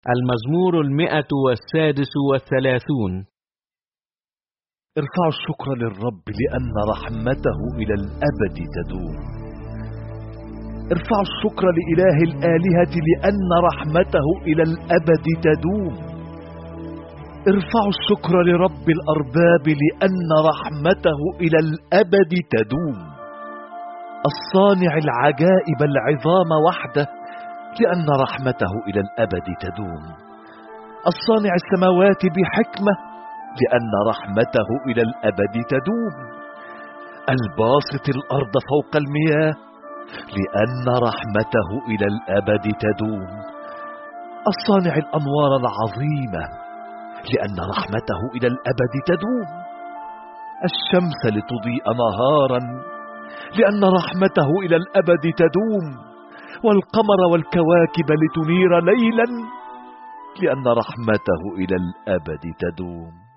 المزمور 136. ارفعوا الشكر للرب لأن رحمته إلى الأبد تدوم. ارفعوا الشكر لإله الآلهة لأن رحمته إلى الأبد تدوم. ارفعوا الشكر لرب الأرباب لأن رحمته إلى الأبد تدوم. الصانع العجائب العظام وحده لأن رحمته إلى الأبد تدوم. الصانع السماوات بحكمة لأن رحمته إلى الأبد تدوم. الباسط الأرض فوق المياه لأن رحمته إلى الأبد تدوم. الصانع الأنوار العظيمة لأن رحمته إلى الأبد تدوم. الشمس لتضيء نهارا لأن رحمته إلى الأبد تدوم. والقمر والكواكب لتنير ليلا لأن رحمته إلى الأبد تدوم.